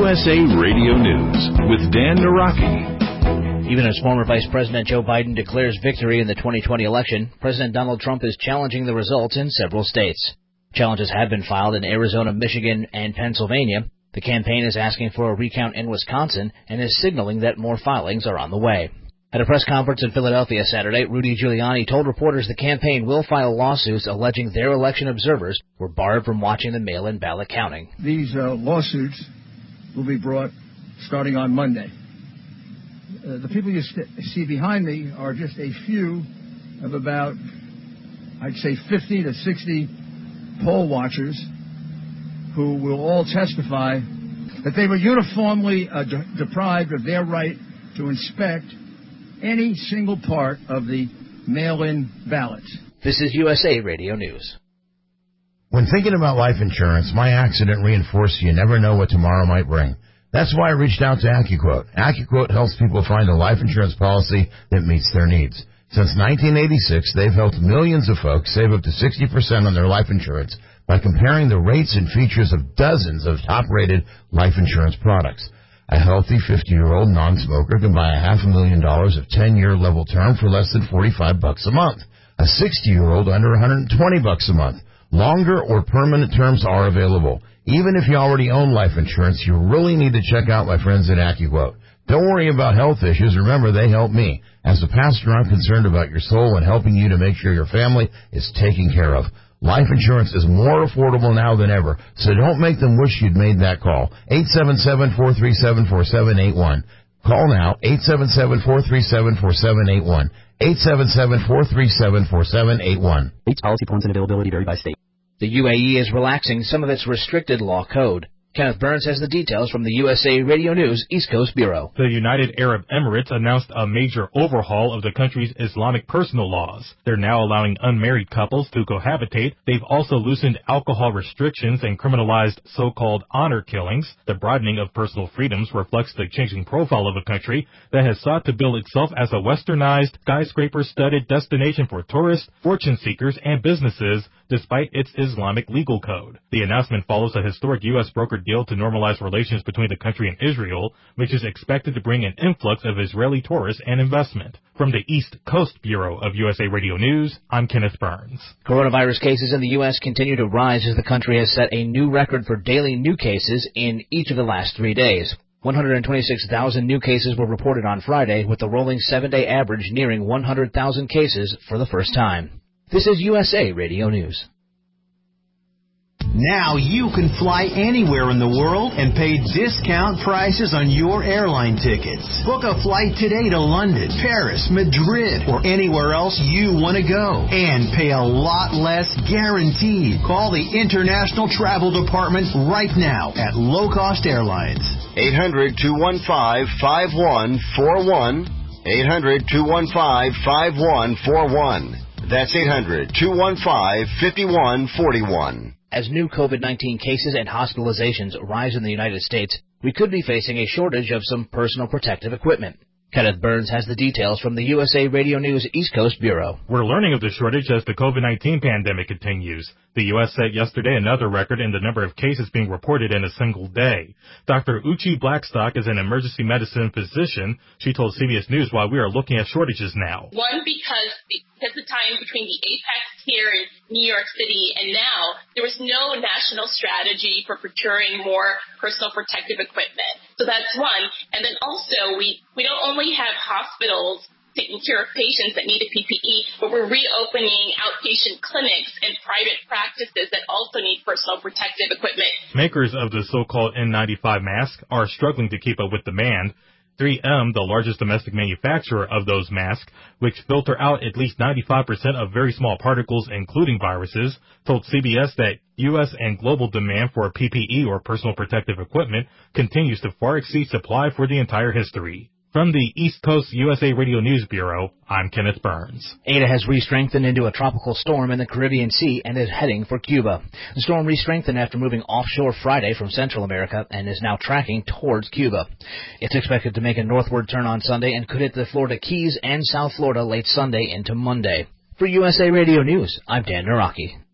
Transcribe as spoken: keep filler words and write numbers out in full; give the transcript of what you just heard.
S A Radio News with Dan Naraki. Even as former Vice President Joe Biden declares victory in the twenty twenty election, President Donald Trump is challenging the results in several states. Challenges have been filed in Arizona, Michigan, and Pennsylvania. The campaign is asking for a recount in Wisconsin and is signaling that more filings are on the way. At a press conference in Philadelphia Saturday, Rudy Giuliani told reporters the campaign will file lawsuits alleging their election observers were barred from watching the mail-in ballot counting. These uh, lawsuits will be brought starting on Monday. Uh, the people you st- see behind me are just a few of about, I'd say, fifty to sixty poll watchers who will all testify that they were uniformly uh, de- deprived of their right to inspect any single part of the mail-in ballots. This is U S A Radio News. When thinking about life insurance, my accident reinforced you never know what tomorrow might bring. That's why I reached out to AccuQuote. AccuQuote helps people find a life insurance policy that meets their needs. Since nineteen eighty-six, they've helped millions of folks save up to sixty percent on their life insurance by comparing the rates and features of dozens of top-rated life insurance products. A healthy fifty-year-old non-smoker can buy a half a million dollars of ten-year level term for less than forty-five bucks a month. A sixty-year-old under one hundred twenty bucks a month. Longer or permanent terms are available. Even if you already own life insurance, you really need to check out my friends at AccuQuote. Don't worry about health issues. Remember, they help me. As a pastor, I'm concerned about your soul and helping you to make sure your family is taken care of. Life insurance is more affordable now than ever, so don't make them wish you'd made that call. eight seven seven, four three seven, four seven eight one. Call now, eight seven seven, four three seven, four seven eight one. eight seven seven, four three seven, four seven eight one. Each policy points and availability vary by state. The U A E is relaxing some of its restricted law code. Kenneth Burns has the details from the U S A Radio News East Coast Bureau. The United Arab Emirates announced a major overhaul of the country's Islamic personal laws. They're now allowing unmarried couples to cohabitate. They've also loosened alcohol restrictions and criminalized so-called honor killings. The broadening of personal freedoms reflects the changing profile of a country that has sought to build itself as a westernized, skyscraper-studded destination for tourists, fortune seekers, and businesses, despite its Islamic legal code. The announcement follows a historic U S brokered deal to normalize relations between the country and Israel, which is expected to bring an influx of Israeli tourists and investment. From the East Coast Bureau of U S A Radio News, I'm Kenneth Burns. Coronavirus cases in the U S continue to rise as the country has set a new record for daily new cases in each of the last three days. one hundred twenty-six thousand new cases were reported on Friday, with the rolling seven-day average nearing one hundred thousand cases for the first time. This is U S A Radio News. Now you can fly anywhere in the world and pay discount prices on your airline tickets. Book a flight today to London, Paris, Madrid, or anywhere else you want to go. And pay a lot less guaranteed. Call the International Travel Department right now at Low Cost Airlines. eight hundred, two one five, five one four one. eight hundred, two one five, five one four one. That's eight hundred, two one five, five one four one. As new COVID nineteen cases and hospitalizations rise in the United States, we could be facing a shortage of some personal protective equipment. Kenneth Burns has the details from the U S A Radio News East Coast Bureau. We're learning of the shortage as the COVID nineteen pandemic continues. The U S set yesterday another record in the number of cases being reported in a single day. Doctor Uchi Blackstock is an emergency medicine physician. She told C B S News why we are looking at shortages now. One, because because the time between the apex here in New York City and now, there was no national strategy for procuring more personal protective equipment. So that's one. And then also, we, we don't only have hospitals taking care of patients that need a P P E, but we're reopening outpatient clinics and private practices that also need personal protective equipment. Makers of the so-called N ninety-five mask are struggling to keep up with demand. three M, the largest domestic manufacturer of those masks, which filter out at least ninety-five percent of very small particles, including viruses, told C B S that U S and global demand for P P E or personal protective equipment continues to far exceed supply for the entire history. From the East Coast U S A Radio News Bureau, I'm Kenneth Burns. Eta has re-strengthened into a tropical storm in the Caribbean Sea and is heading for Cuba. The storm re-strengthened after moving offshore Friday from Central America and is now tracking towards Cuba. It's expected to make a northward turn on Sunday and could hit the Florida Keys and South Florida late Sunday into Monday. For U S A Radio News, I'm Dan Naraki.